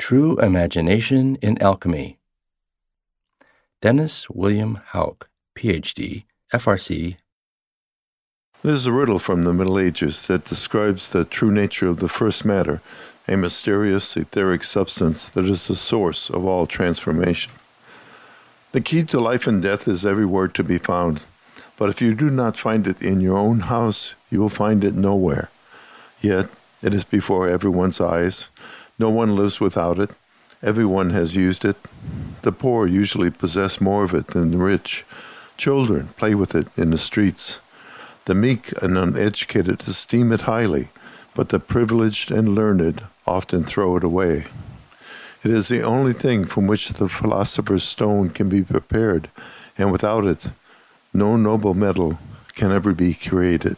True Imagination in Alchemy. Dennis William Hauck, Ph.D., FRC. There's a riddle from the Middle Ages that describes the true nature of the first matter, a mysterious, etheric substance that is the source of all transformation. The key to life and death is everywhere to be found, but if you do not find it in your own house, you will find it nowhere. Yet, it is before everyone's eyes. No one lives without it. Everyone has used it. The poor usually possess more of it than the rich. Children play with it in the streets. The meek and uneducated esteem it highly, but the privileged and learned often throw it away. It is the only thing from which the philosopher's stone can be prepared, and without it, no noble metal can ever be created.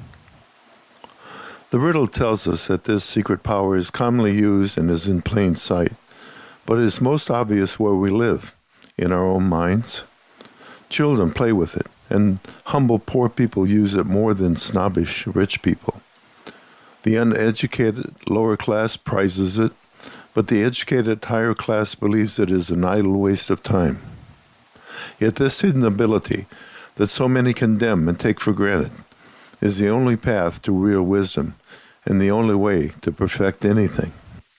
The riddle tells us that this secret power is commonly used and is in plain sight, but it is most obvious where we live, in our own minds. Children play with it, and humble poor people use it more than snobbish rich people. The uneducated lower class prizes it, but the educated higher class believes it is an idle waste of time. Yet this hidden ability that so many condemn and take for granted is the only path to real wisdom and the only way to perfect anything.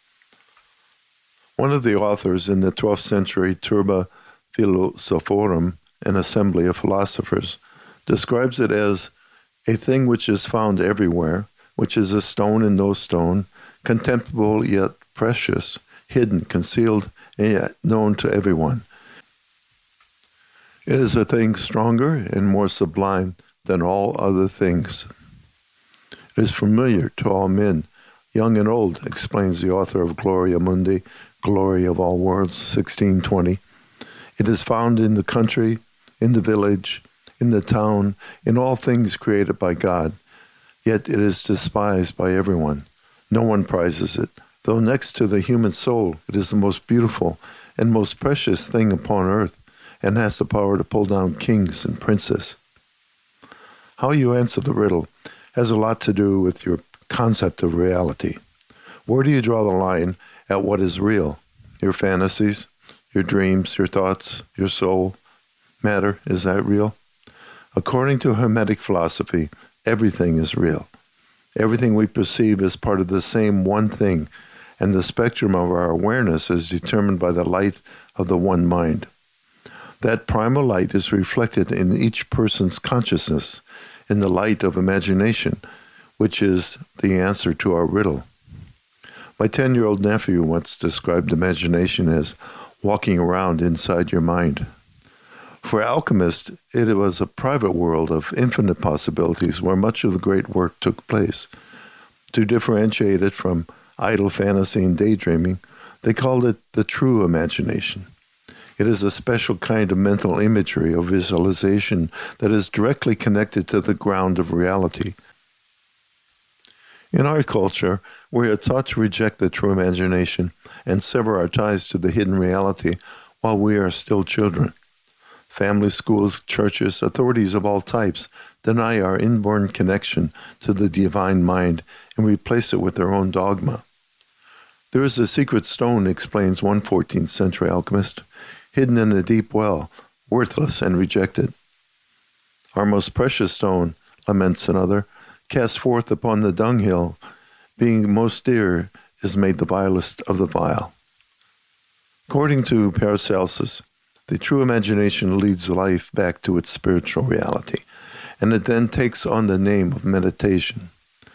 One of the authors in the 12th century Turba Philosophorum, an assembly of philosophers, describes it as a thing which is found everywhere, which is a stone and no stone, contemptible yet precious, hidden, concealed, and yet known to everyone. It is a thing stronger and more sublime than all other things. It is familiar to all men, young and old, explains the author of Gloria Mundi, Glory of All Worlds, 1620. It is found in the country, in the village, in the town, in all things created by God. Yet it is despised by everyone. No one prizes it, though next to the human soul, it is the most beautiful and most precious thing upon earth, and has the power to pull down kings and princes. How you answer the riddle has a lot to do with your concept of reality. Where do you draw the line at what is real? Your fantasies, your dreams, your thoughts, your soul, matter, is that real? According to Hermetic philosophy, everything is real. Everything we perceive is part of the same one thing, and the spectrum of our awareness is determined by the light of the one mind. That primal light is reflected in each person's consciousness, in the light of imagination, which is the answer to our riddle. My 10-year-old nephew once described imagination as walking around inside your mind. For alchemists, it was a private world of infinite possibilities where much of the great work took place. To differentiate it from idle fantasy and daydreaming, they called it the true imagination. It is a special kind of mental imagery or visualization that is directly connected to the ground of reality. In our culture, we are taught to reject the true imagination and sever our ties to the hidden reality while we are still children. Families, schools, churches, authorities of all types deny our inborn connection to the divine mind and replace it with their own dogma. There is a secret stone, explains one 14th century alchemist, hidden in a deep well, worthless and rejected. Our most precious stone, laments another, cast forth upon the dunghill, being most dear, is made the vilest of the vile. According to Paracelsus, the true imagination leads life back to its spiritual reality, and it then takes on the name of meditation.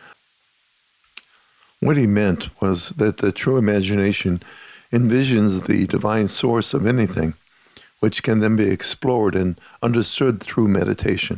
What he meant was that the true imagination envisions the divine source of anything, which can then be explored and understood through meditation.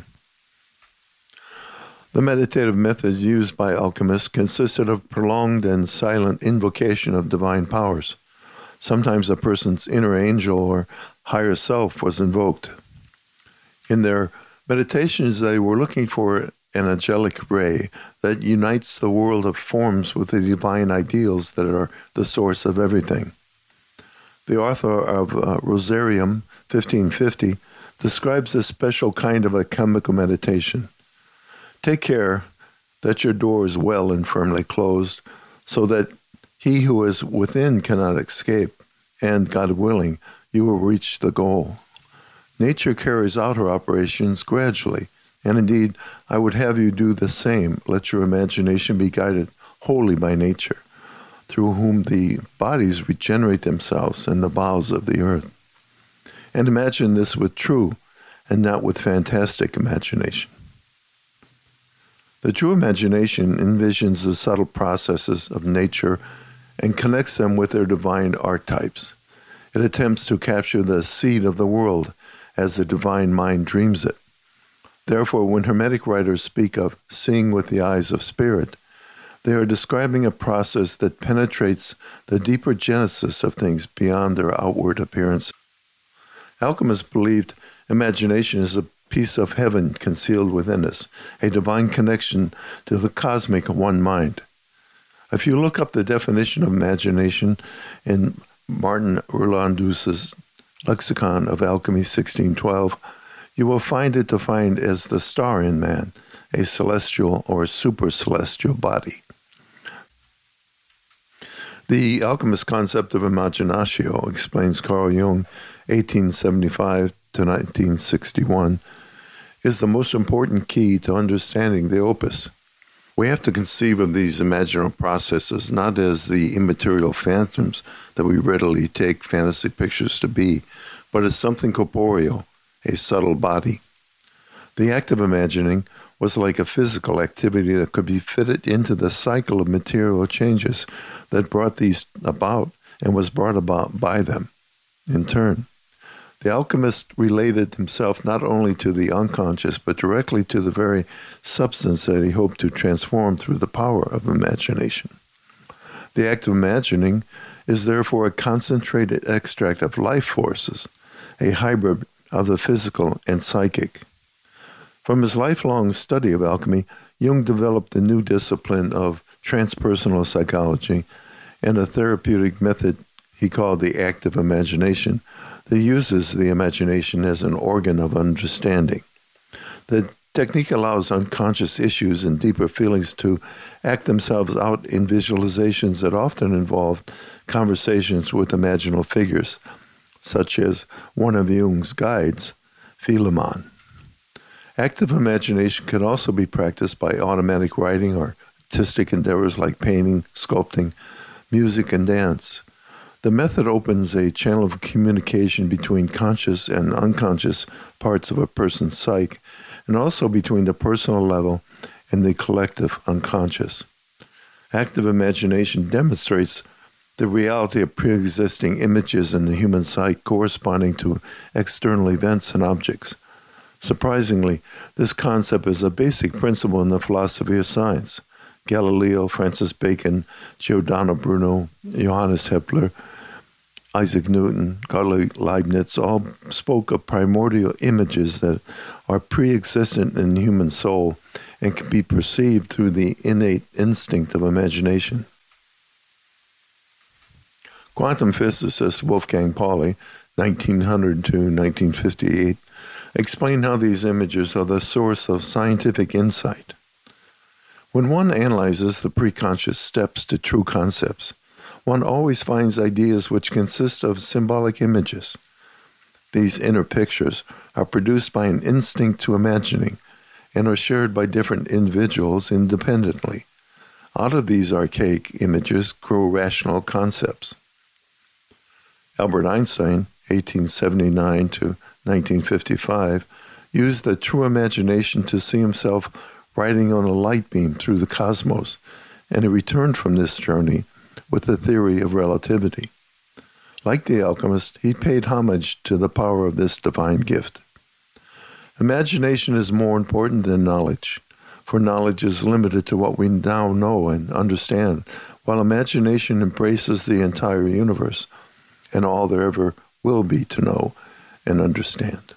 The meditative method used by alchemists consisted of prolonged and silent invocation of divine powers. Sometimes a person's inner angel or higher self was invoked. In their meditations, they were looking for an angelic ray that unites the world of forms with the divine ideals that are the source of everything. The author of Rosarium, 1550, describes a special kind of alchemical meditation. Take care that your door is well and firmly closed, so that He who is within cannot escape, and, God willing, you will reach the goal. Nature carries out her operations gradually, and indeed, I would have you do the same. Let your imagination be guided wholly by nature, through whom the bodies regenerate themselves in the bowels of the earth. And imagine this with true and not with fantastic imagination. The true imagination envisions the subtle processes of nature and connects them with their divine archetypes. It attempts to capture the seed of the world as the divine mind dreams it. Therefore, when Hermetic writers speak of seeing with the eyes of spirit, they are describing a process that penetrates the deeper genesis of things beyond their outward appearance. Alchemists believed imagination is a piece of heaven concealed within us, a divine connection to the cosmic one mind. If you look up the definition of imagination in Martin Urlandus's Lexicon of Alchemy 1612, you will find it defined as the star in man, a celestial or super-celestial body. The alchemist concept of imaginatio, explains Carl Jung, 1875 to 1961, is the most important key to understanding the opus. We have to conceive of these imaginal processes not as the immaterial phantoms that we readily take fantasy pictures to be, but as something corporeal, a subtle body. The act of imagining was like a physical activity that could be fitted into the cycle of material changes that brought these about and was brought about by them, in turn. The alchemist related himself not only to the unconscious, but directly to the very substance that he hoped to transform through the power of imagination. The act of imagining is therefore a concentrated extract of life forces, a hybrid of the physical and psychic. From his lifelong study of alchemy, Jung developed the new discipline of transpersonal psychology and a therapeutic method he called the active imagination that uses the imagination as an organ of understanding. The technique allows unconscious issues and deeper feelings to act themselves out in visualizations that often involve conversations with imaginal figures, such as one of Jung's guides, Philemon. Active imagination can also be practiced by automatic writing or artistic endeavors like painting, sculpting, music, and dance. The method opens a channel of communication between conscious and unconscious parts of a person's psyche, and also between the personal level and the collective unconscious. Active imagination demonstrates the reality of pre-existing images in the human psyche corresponding to external events and objects. Surprisingly, this concept is a basic principle in the philosophy of science. Galileo, Francis Bacon, Giordano Bruno, Johannes Kepler, Isaac Newton, Carl Leibniz all spoke of primordial images that are pre-existent in the human soul and can be perceived through the innate instinct of imagination. Quantum physicist Wolfgang Pauli, 1900 to 1958, explained how these images are the source of scientific insight. When one analyzes the preconscious steps to true concepts, one always finds ideas which consist of symbolic images. These inner pictures are produced by an instinct to imagining and are shared by different individuals independently. Out of these archaic images grow rational concepts. Albert Einstein, 1879 to 1955, used the true imagination to see himself riding on a light beam through the cosmos, and he returned from this journey with the theory of relativity. Like the alchemist, he paid homage to the power of this divine gift. Imagination is more important than knowledge, for knowledge is limited to what we now know and understand, while imagination embraces the entire universe and all there ever will be to know and understand.